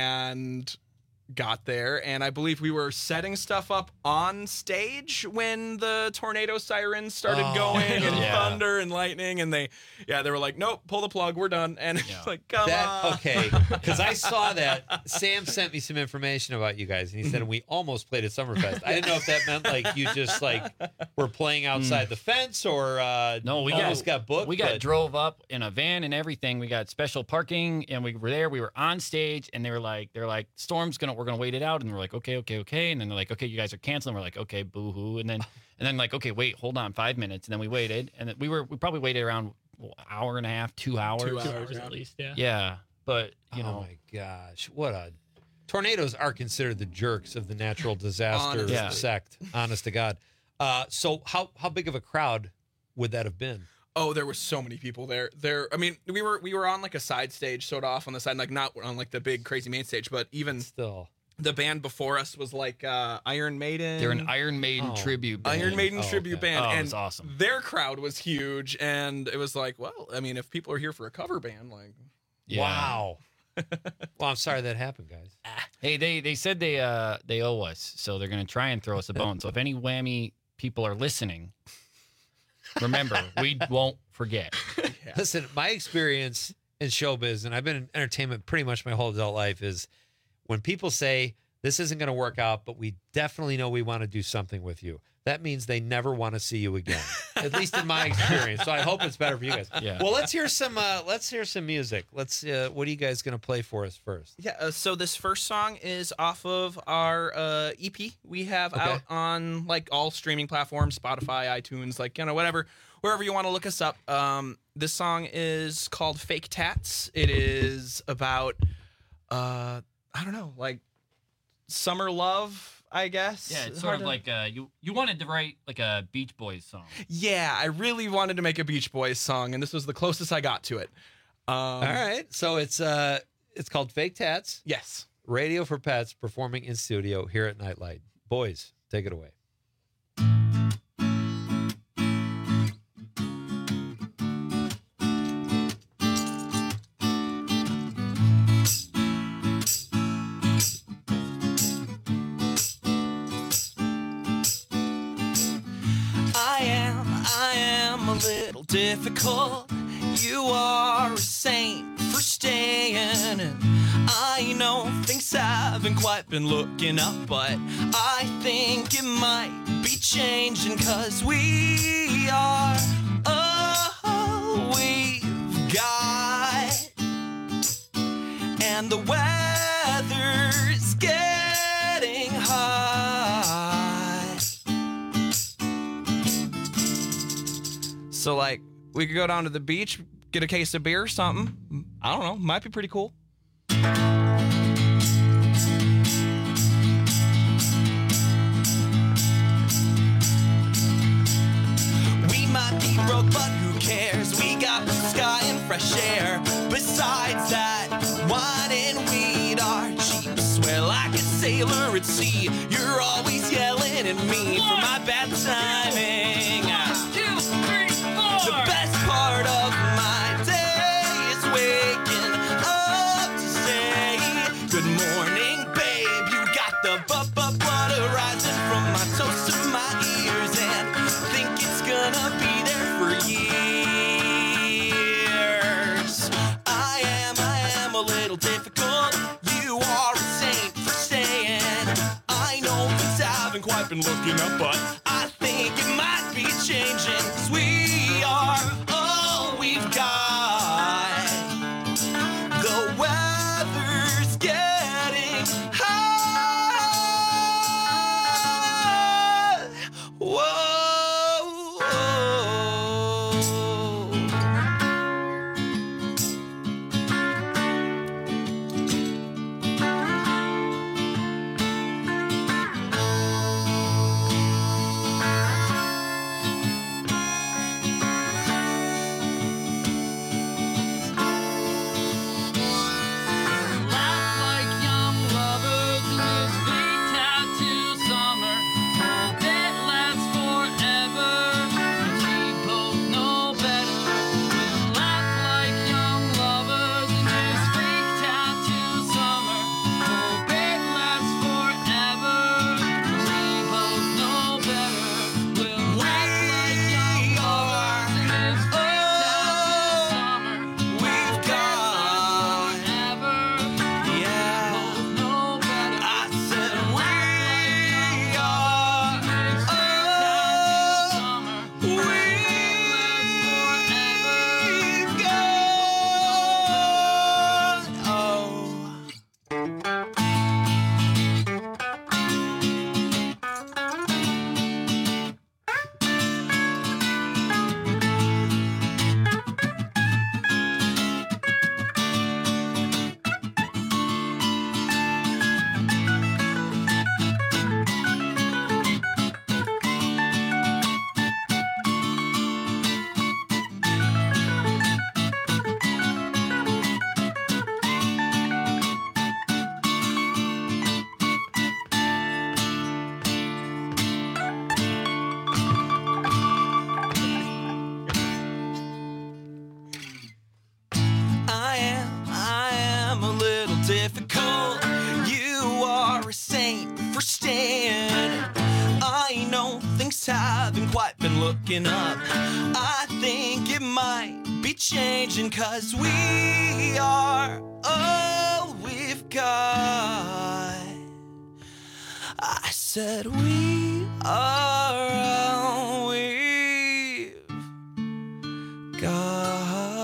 and got there, and I believe we were setting stuff up on stage when the tornado sirens started going and thunder and lightning, and they were like, nope, pull the plug, we're done. And it's like, come on. Okay, because I saw that. Sam sent me some information about you guys, and he said we almost played at Summerfest. I didn't know if that meant like you just like were playing outside the fence, or no, we almost got booked. We got drove up in a van and everything. We got special parking, and we were there. We were on stage, and they're like, we're gonna wait it out, and we're like, okay, and then they're like, okay, you guys are canceling. We're like, okay, boo hoo, and then like, okay, wait, hold on, 5 minutes, and then we waited, and then we probably waited around an hour and a half, 2 hours, 2 hours at least, yeah. Yeah, but you know, oh my gosh, what a tornadoes are considered the jerks of the natural disaster sect. Honest to God. So how big of a crowd would that have been? Oh, there were so many people there. I mean, we were on like a side stage, sort of off on the side, like not on like the big crazy main stage, but even still, the band before us was like Iron Maiden. They're an Iron Maiden tribute band. Iron Maiden tribute band. Oh, and it was awesome. Their crowd was huge, and it was like, well, I mean, if people are here for a cover band, like, wow. Well, I'm sorry that happened, guys. Hey, they said they owe us, so they're gonna try and throw us a bone. So if any Whammy people are listening, remember, we won't forget. Listen, my experience in showbiz, and I've been in entertainment pretty much my whole adult life, is when people say this isn't going to work out, but we definitely know we want to do something with you, that means they never want to see you again. At least in my experience. So I hope it's better for you guys. Yeah. Well, let's hear some music. What are you guys going to play for us first? Yeah. So this first song is off of our EP we have out on like all streaming platforms, Spotify, iTunes, like, you know, whatever, wherever you want to look us up. This song is called Fake Tats. It is about I don't know, like summer love, I guess. Yeah, it's sort of like you wanted to write like a Beach Boys song. Yeah, I really wanted to make a Beach Boys song, and this was the closest I got to it. All right, so it's called Fake Tats. Yes. Radio for Pets performing in studio here at Nightlight. Boys, take it away. Little difficult. You are a saint for staying, and I know things haven't quite been looking up, but I think it might be changing, 'cause we are all we've got, and the weather's getting hot. So, like, we could go down to the beach, get a case of beer or something. I don't know. Might be pretty cool. We might be broke, but who cares? We got blue sky and fresh air. Besides that, wine and weed are cheap. Swear like a sailor at sea. You're always yelling blaming me for my bad timing. 1, 2, 3, 4. The best part of my day is waking up to say good morning, babe. You got the butter rising from my toes to my ears, and think it's gonna be there for years. I am a little difficult. You are a saint for saying I know things haven't quite been looking up, but I think it might be changing. 'Cause we are all we've got. The weather's getting hot. Whoa. difficult. You are a saint for staying. I know things haven't quite been looking up. I think it might be changing, 'cause we are all we've got. I said we are all we've got.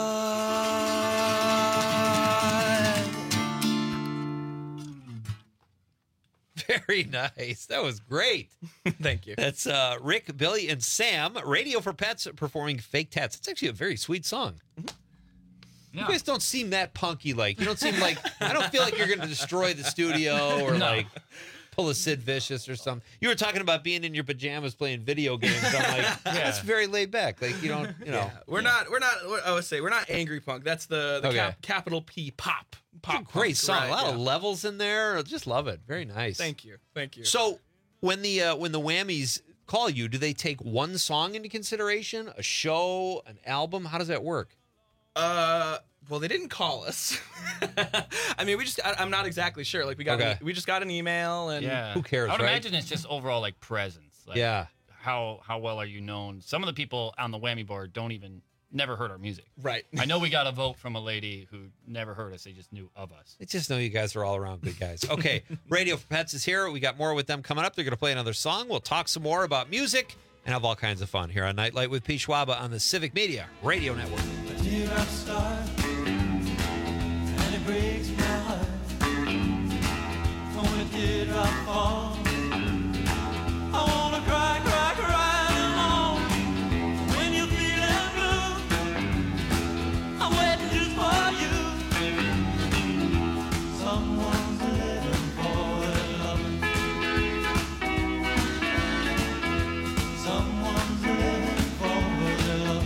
Very nice. That was great. Thank you. That's Rick, Billy, and Sam, Radio for Pets, performing Fake Tats. It's actually a very sweet song. Yeah. You guys don't seem that punky. Like, you don't seem like, I don't feel like you're going to destroy the studio or like pull a Sid Vicious or something. You were talking about being in your pajamas playing video games. I'm like, that's very laid back. Like, you don't, you know. Yeah. We're not, I would say, we're not angry punk. That's the capital P pop. Great song. Right, a lot of levels in there. I just love it. Very nice. Thank you. Thank you. So when the Whammies call you, do they take one song into consideration, a show, an album? How does that work? Well, they didn't call us. I mean, I'm not exactly sure. Like we just got an email, and who cares? I would right? imagine it's just overall like presence. Like, how well are you known? Some of the people on the Whammy board never heard our music. Right. I know we got a vote from a lady who never heard us. They just knew of us. They just know you guys are all around good guys. Okay, Radio for Pets is here. We got more with them coming up. They're going to play another song. We'll talk some more about music and have all kinds of fun here on Nightlight with Pete Schwaba on the Civic Media Radio Network. Dear, I'm starved, and it breaks my heart. From a teardrop fall, I wanna cry, cry, cry alone. When you're feeling blue, I'm waiting just for you. Someone's living for their love. Someone's living for their love.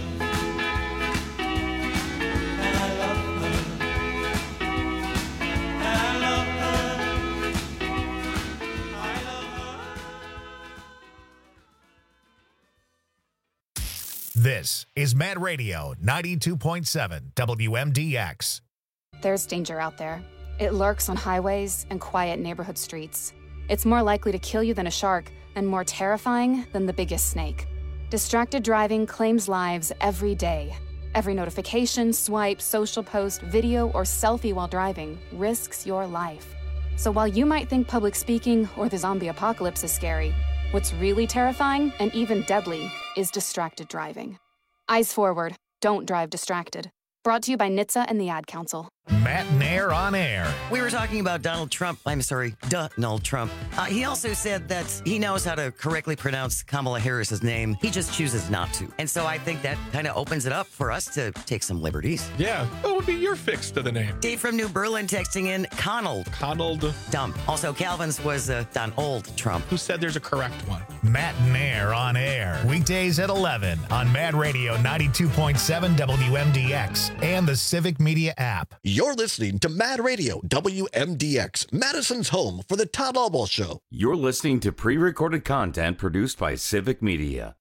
This is Mad Radio 92.7 WMDX. There's danger out there. It lurks on highways and quiet neighborhood streets. It's more likely to kill you than a shark and more terrifying than the biggest snake. Distracted driving claims lives every day. Every notification, swipe, social post, video, or selfie while driving risks your life. So while you might think public speaking or the zombie apocalypse is scary, what's really terrifying and even deadly is distracted driving. Eyes forward. Don't drive distracted. Brought to you by NHTSA and the Ad Council. Matt Nair on air. We were talking about Donald Trump. Donald Trump. He also said that he knows how to correctly pronounce Kamala Harris's name. He just chooses not to. And so I think that kind of opens it up for us to take some liberties. Yeah. What would be your fix to the name? Dave from New Berlin texting in Conald. Dump. Also, Calvin's was Donald Trump. Who said there's a correct one? Matt Nair on air. Weekdays at 11 on Mad Radio 92.7 WMDX and the Civic Media app. You're listening to Mad Radio WMDX, Madison's home for the Todd Albaugh Show. You're listening to pre-recorded content produced by Civic Media.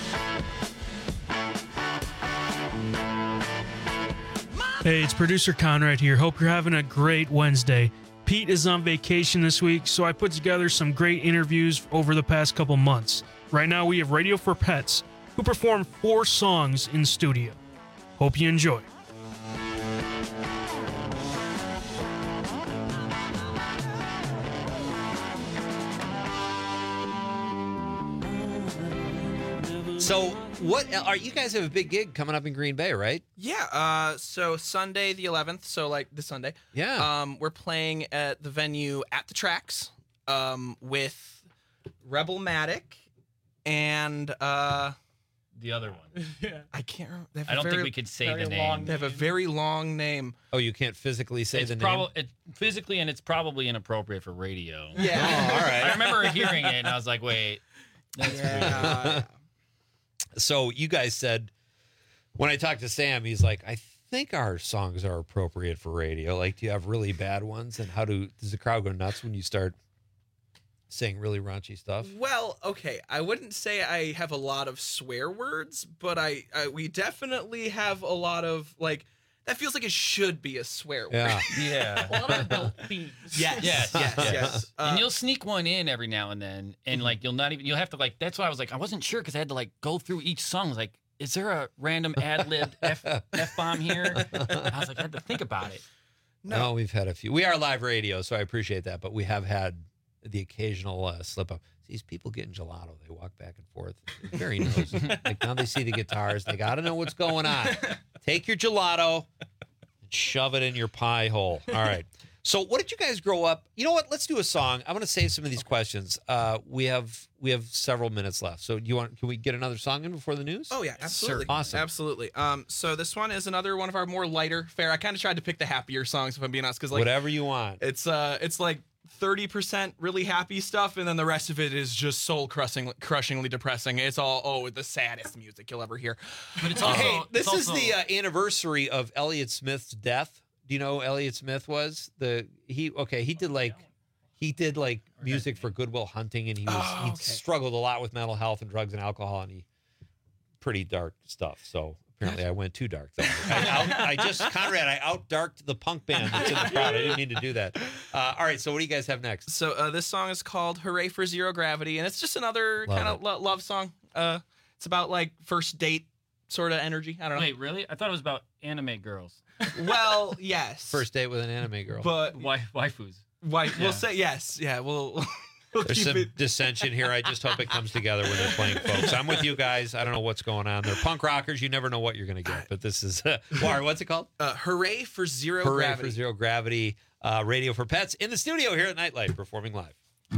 Hey, it's producer Conrad here. Hope you're having a great Wednesday. Pete is on vacation this week, so I put together some great interviews over the past couple months. Right now, we have Radio for Pets, who perform 4 songs in studio. Hope you enjoy. So, what are you guys have a big gig coming up in Green Bay, right? Yeah. So Sunday the 11th. So like this Sunday. Yeah. We're playing at the venue At the Tracks, with Rebelmatic and the other one. I can't remember. I don't think we could say the name. They have a very long name. Oh, you can't physically say the name? Physically, and it's probably inappropriate for radio. Yeah. Oh, all right. I remember hearing it, and I was like, wait. That's weird. So you guys said, when I talked to Sam, he's like, I think our songs are appropriate for radio. Like, do you have really bad ones? And does the crowd go nuts when you start saying really raunchy stuff? Well, okay, I wouldn't say I have a lot of swear words, but we definitely have a lot of, like, that feels like it should be a swear word. Yeah. A lot of adult themes. Yes. And you'll sneak one in every now and then, and like you'll have to like. That's why I was like, I wasn't sure because I had to like go through each song. I was like, is there a random ad-libbed F-bomb here? I was like, I had to think about it. No, we've had a few. We are live radio, so I appreciate that, but we have had the occasional slip up. These people getting gelato, they walk back and forth. It's very nosy. Like now they see the guitars, they got to know what's going on. Take your gelato and shove it in your pie hole. All right. So what did you guys grow up? You know what? Let's do a song. I'm going to save some of these questions. We have several minutes left. So can we get another song in before the news? Oh yeah, absolutely. Awesome. Absolutely. So this one is another one of our more lighter fare. I kind of tried to pick the happier songs, if I'm being honest, because like whatever you want. It's like 30% really happy stuff, and then the rest of it is just soul-crushingly depressing. It's all the saddest music you'll ever hear. But it's also this is the anniversary of Elliott Smith's death. Do you know who Elliott Smith was? He did like music for Good Will Hunting, and he struggled a lot with mental health and drugs and alcohol, and pretty dark stuff. So apparently I went too dark. I out-darked the punk band that's in the crowd. I didn't mean to do that. All right, so what do you guys have next? So this song is called Hooray for Zero Gravity, and it's just another kind of love song. It's about like first date sort of energy. I don't know. Wait, really? I thought it was about anime girls. Well, yes. First date with an anime girl. But waifus. We'll say yes. Yeah, we'll There's some dissension here. I just hope it comes together when they're playing, folks. I'm with you guys. I don't know what's going on. They're punk rockers. You never know what you're going to get. But this is, what's it called? Hooray for Zero Gravity. Hooray for Zero Gravity. Radio for Pets in the studio here at Nightlight, performing live.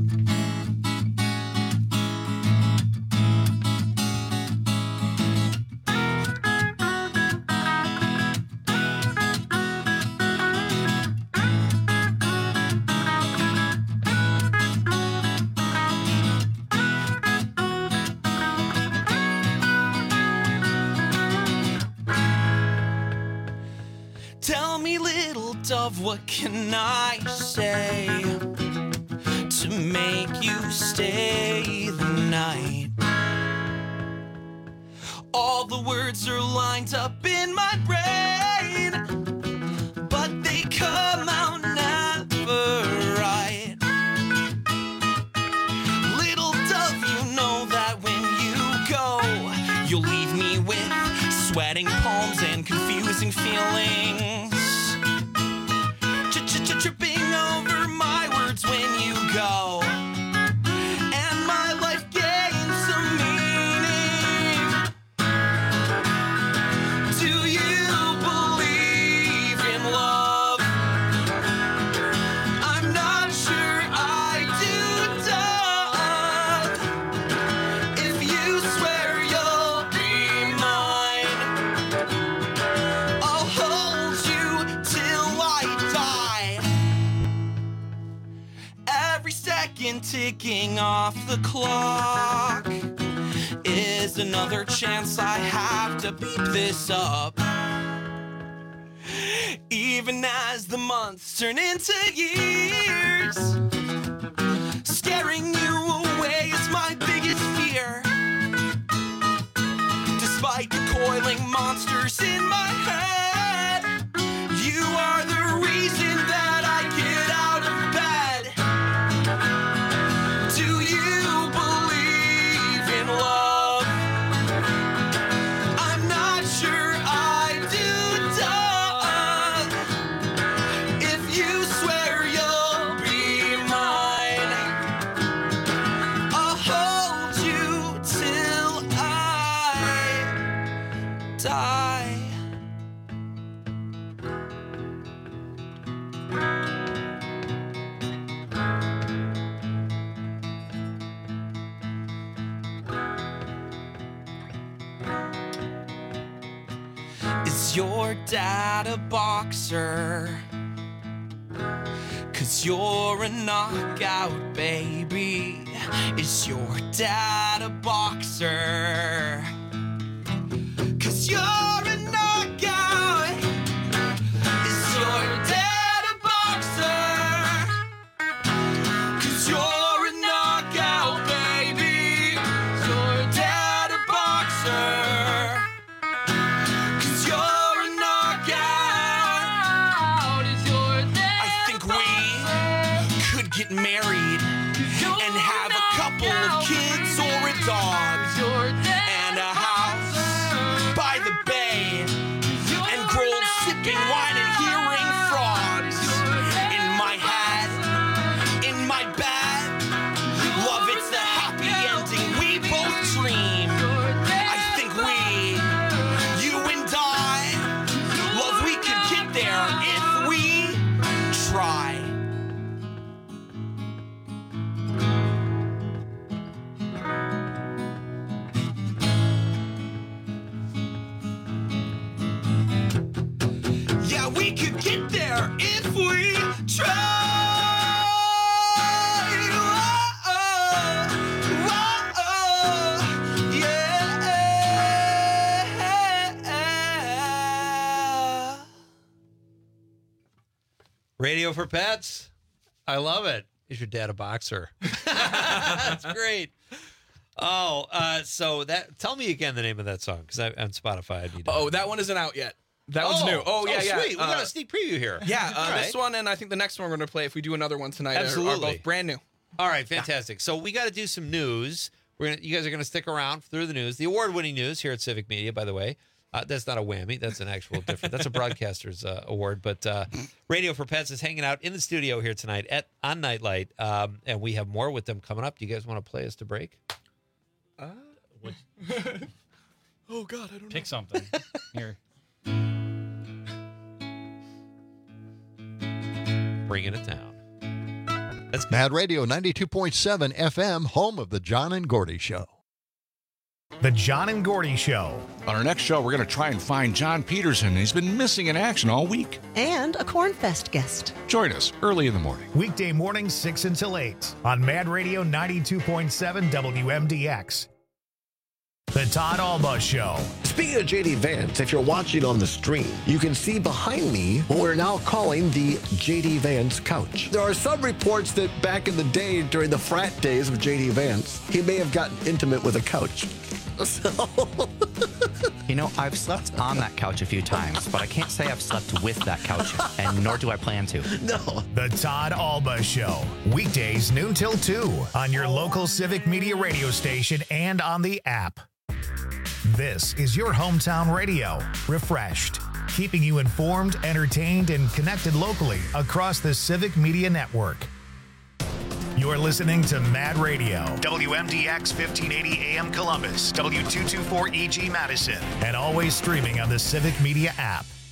Tell me, little dove, what can I say to make you stay the night? All the lined up in my brain, but they come out never right. Little dove, you know that when you go, you'll leave me with sweating palms and confusing feelings. Tripping over my words when you go, and my life gains some meaning. Do you believe in love? I'm not sure I do, Doug. If you swear you'll be mine, I'll hold you till I die. Every second ticking off the clock is another chance I have to beep this up. Even as the months turn into years, scaring you away is my biggest fear. Despite the coiling monsters in my head, you are the reason that I get out of bed. Do you believe in love? I'm not sure I do, Doug. If you swear you'll be mine, I'll hold you till I die. Is your dad a boxer? 'Cause you're a knockout, baby. Is your dad a boxer? 'Cause you're a knockout. Is your dad a boxer? 'Cause you're a knockout, baby. Is your dad a boxer? 'Cause you're a knockout. Is your dad I think we could get married and have a couple of kids or a dog and a house by the bay and girls sipping wine and hearing frogs in my hat, in my bed. Love, it's the happy ending we both dream. I think we, you and I, love, we could get there if we try. Yeah, we could get there if we try. Yeah. Radio for Pets. I love it. Is your dad a boxer? That's great. Oh, so that. Tell me again the name of that song, because on Spotify. I need to Oh, that one isn't out yet. That one's new. Oh, yeah, yeah. Sweet. We got a sneak preview here. Yeah, All right. this one and I think the next one we're going to play, if we do another one tonight, are Absolutely. both brand new. All right, fantastic. So we got to do some news. You guys are going to stick around through the news, the award-winning news here at Civic Media. By the way, that's not a whammy. That's an actual different. That's a broadcaster's award. But Radio for Pets is hanging out in the studio here tonight on Nightlight, and we have more with them coming up. Do you guys want to play us to break? Oh God, I don't Pick something. Here. Bringing it down. That's Mad Radio 92.7 FM, home of the John and Gordy Show. The John and Gordy Show. On our next show, we're going to try and find John Peterson. He's been missing in action all week. And a Cornfest guest. Join us early in the morning. Weekday mornings 6 until 8 on Mad Radio 92.7 WMDX. The The Todd Alba Show. Speaking of JD Vance, if you're watching on the stream, you can see behind me what we're now calling the JD Vance couch. There are some reports that back in the day, during the frat days of JD Vance, he may have gotten intimate with a couch. So... You know, I've slept on that couch a few times, but I can't say I've slept with that couch, and nor do I plan to. No. The Todd Alba Show. Weekdays noon till 2 on your local Civic Media radio station and on the app. This is your hometown radio, refreshed, keeping you informed, entertained, and connected locally across the Civic Media Network. You're listening to Mad Radio, WMDX 1580 AM Columbus, W224EG Madison, and always streaming on the Civic Media app.